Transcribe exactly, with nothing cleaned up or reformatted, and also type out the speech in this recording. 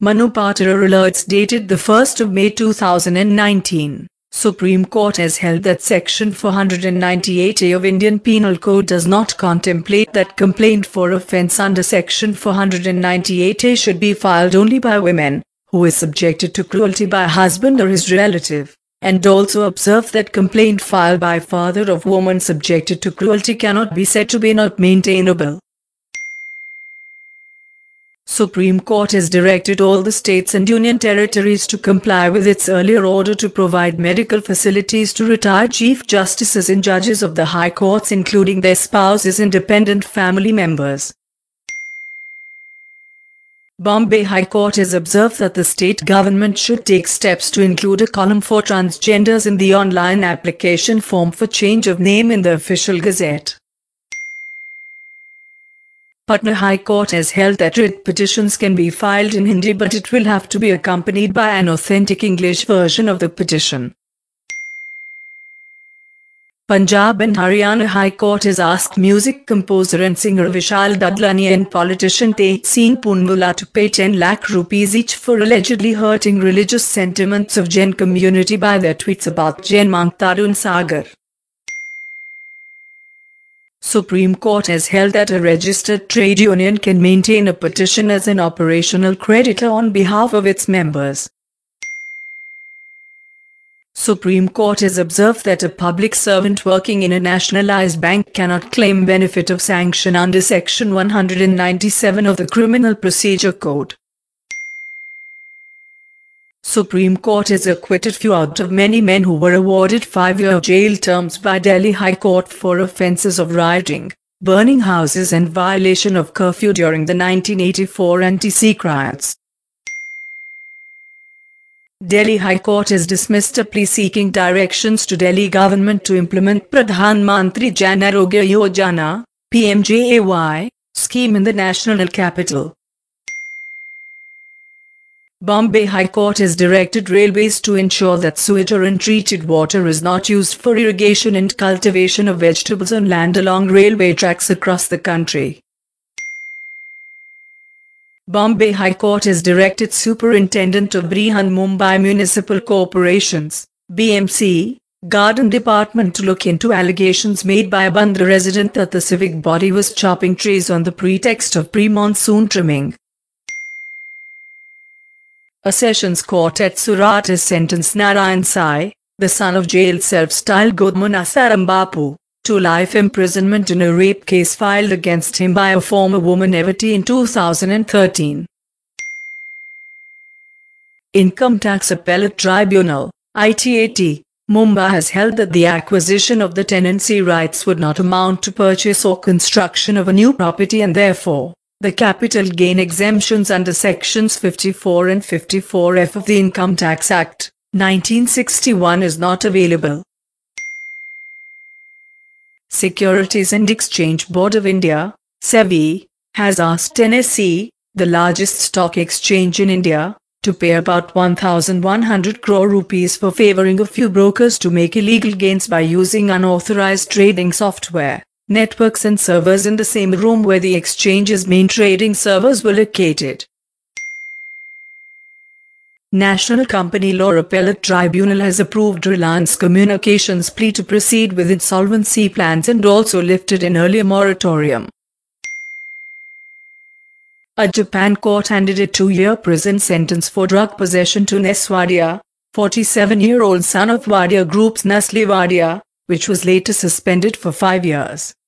Manu Patora alerts dated the first of May two thousand nineteen. Supreme Court has held that Section four ninety-eight A of Indian Penal Code does not contemplate that complaint for offence under Section four ninety-eight A should be filed only by women who is subjected to cruelty by a husband or his relative, and also observed that complaint filed by father of woman subjected to cruelty cannot be said to be not maintainable. Supreme Court has directed all the states and union territories to comply with its earlier order to provide medical facilities to retired chief justices and judges of the high courts, including their spouses and dependent family members. Bombay High Court has observed that the state government should take steps to include a column for transgenders in the online application form for change of name in the official gazette. Patna High Court has held that writ petitions can be filed in Hindi, but it will have to be accompanied by an authentic English version of the petition. Punjab and Haryana High Court has asked music composer and singer Vishal Dadlani and politician Tehseen Poonawalla to pay ten lakh rupees each for allegedly hurting religious sentiments of Jain community by their tweets about Jain monk Tarun Sagar. Supreme Court has held that a registered trade union can maintain a petition as an operational creditor on behalf of its members. Supreme Court has observed that a public servant working in a nationalized bank cannot claim benefit of sanction under Section one ninety-seven of the Criminal Procedure Code. Supreme Court has acquitted few out of many men who were awarded five-year jail terms by Delhi High Court for offences of rioting, burning houses and violation of curfew during the nineteen eighty-four anti-Sikh riots. Delhi High Court has dismissed a plea seeking directions to Delhi government to implement Pradhan Mantri Jan Arogya Yojana (P M J A Y) scheme in the national capital. Bombay High Court has directed railways to ensure that sewage or untreated water is not used for irrigation and cultivation of vegetables on land along railway tracks across the country. Bombay High Court has directed Superintendent of Brihan-Mumbai Municipal Corporations (B M C) Garden Department to look into allegations made by a Bandra resident that the civic body was chopping trees on the pretext of pre-monsoon trimming. A Sessions Court at Surat has sentenced Narayan Sai, the son of jailed self-styled Godman Asaram Bapu, to life imprisonment in a rape case filed against him by a former woman Evati in two thousand thirteen. Income Tax Appellate Tribunal, I T A T, Mumbai has held that the acquisition of the tenancy rights would not amount to purchase or construction of a new property, and therefore, the capital gain exemptions under Sections fifty-four and fifty-four F of the Income Tax Act, nineteen sixty-one is not available. Securities and Exchange Board of India, SEBI, has asked N S E, the largest stock exchange in India, to pay about one thousand one hundred crore rupees for favouring a few brokers to make illegal gains by using unauthorized trading software, networks and servers in the same room where the exchange's main trading servers were located. National Company Law Appellate Tribunal has approved Reliance Communications' plea to proceed with insolvency plans and also lifted an earlier moratorium. A Japan court handed a two-year prison sentence for drug possession to Nes Wadia, forty-seven-year-old son of Wadia Group's Nestle Wadia, which was later suspended for five years.